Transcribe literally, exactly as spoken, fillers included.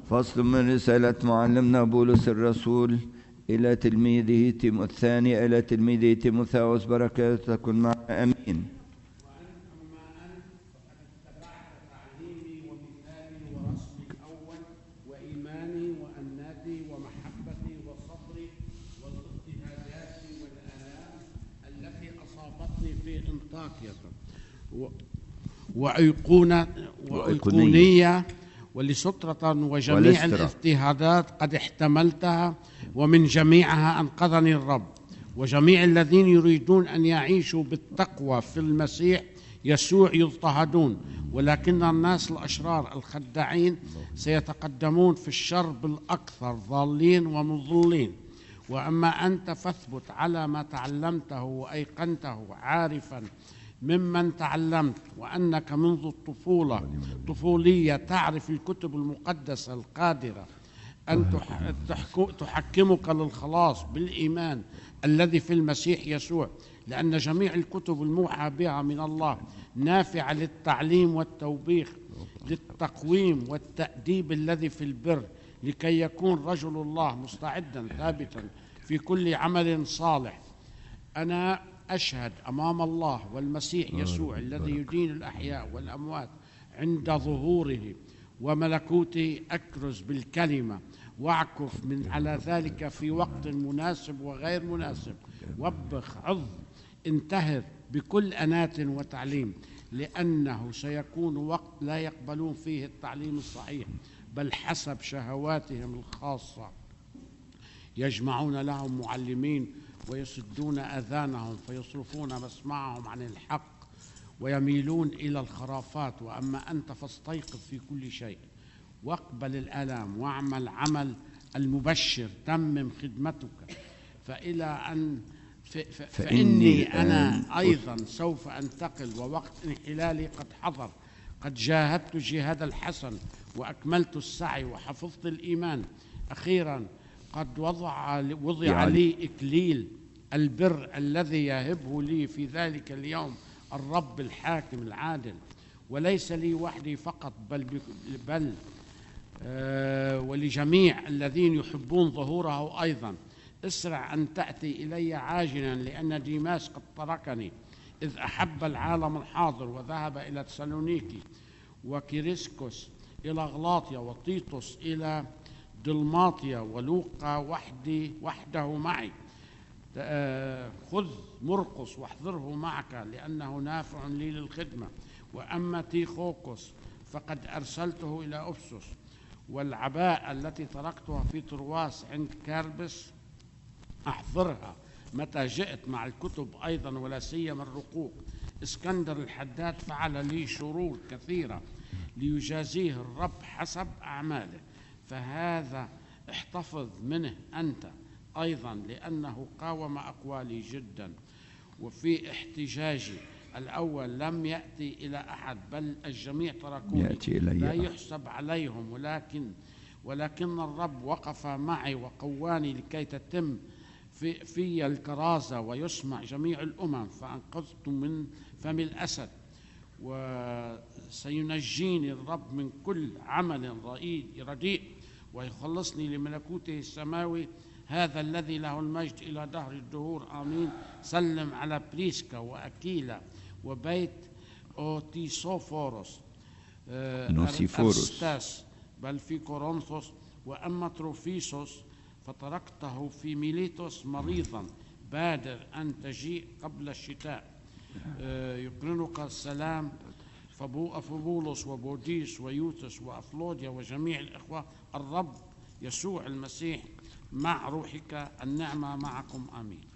فصل من رسالة معلمنا بولس الرسول إلى تلميذه تيمو الثاني إلى تلميذه تيموثاوس، بركاته تكن معنا آمين. وأيقونة وأيقونية ولسترة وجميع الاضطهادات قد احتملتها، ومن جميعها أنقذني الرب. وجميع الذين يريدون أن يعيشوا بالتقوى في المسيح يسوع يضطهدون، ولكن الناس الأشرار الخداعين سيتقدمون في الشر بالأكثر ضالين ومضلين. وأما أنت فاثبت على ما تعلمته وأيقنته، عارفا ممن تعلمت وأنك منذ الطفولة طفولية تعرف الكتب المقدسة القادرة أن تحكمك للخلاص بالإيمان الذي في المسيح يسوع، لأن جميع الكتب الموحى بها من الله نافعة للتعليم والتوبيخ، للتقويم والتأديب الذي في البر، لكي يكون رجل الله مستعدا ثابتا في كل عمل صالح. أنا أشهد أمام الله والمسيح يسوع الذي يدين الأحياء والأموات عند ظهوره وملكوته، أكرز بالكلمة واعكف من على ذلك في وقت مناسب وغير مناسب، وبخ عظ انتهر بكل أنات وتعليم، لأنه سيكون وقت لا يقبلون فيه التعليم الصحيح، بل حسب شهواتهم الخاصة يجمعون لهم معلمين ويسدون أذانهم فيصرفون مسمعهم عن الحق ويميلون إلى الخرافات. وأما أنت فاستيقظ في كل شيء واقبل الآلام واعمل عمل المبشر، تمم خدمتك، فإلى أن ف... ف... فإني أنا أيضا سوف أنتقل ووقت انحلالي قد حضر. قد جاهدت الجهاد الحسن وأكملت السعي وحفظت الإيمان. أخيرا قد وضع وضع يعني لي إكليل البر الذي يهبه لي في ذلك اليوم الرب الحاكم العادل، وليس لي وحدي فقط بل, بل آه ولجميع الذين يحبون ظهوره أيضا. اسرع أن تأتي إلي عاجلا، لأن ديماس قد تركني إذ أحب العالم الحاضر وذهب إلى تسالونيكي، وكيريسكوس إلى غلاطيا، وطيطس إلى دلماطيا، ولوقا وحدي وحده معي. خذ مرقس واحضره معك، لأنه نافع لي للخدمة. وأما تيخوكوس فقد أرسلته إلى أفسس، والعباءة التي تركتها في ترواس عند كاربس أحضرها متى جئت مع الكتب أيضا، ولا سيما الرقوق. اسكندر الحداد فعل لي شرور كثيرة ليجازيه الرب حسب أعماله، فهذا احتفظ منه أنت أيضا، لأنه قاوم أقوالي جدا. وفي احتجاجي الأول لم يأتي إلى أحد، بل الجميع تركوني، لا يحسب عليهم، ولكن ولكن الرب وقف معي وقواني لكي تتم في, في الكرازة ويسمع جميع الأمم، فأنقذت من فم الأسد. وسينجيني الرب من كل عمل رديء ويخلصني لملكوته السماوي، هذا الذي له المجد إلى دهر الدهور آمين. سلم على بريسكا وأكيلا وبيت أوتيسوفوروس أرستاس بل في كورنثوس. وأما تروفيسوس فتركته في ميليتوس مريضا، بادر أن تجيء قبل الشتاء. يقرنك السلام فبولس وبوديس ويوتس وأفلوديا وجميع الإخوة. الرب يسوع المسيح مع روحك، النعمة معكم آمين.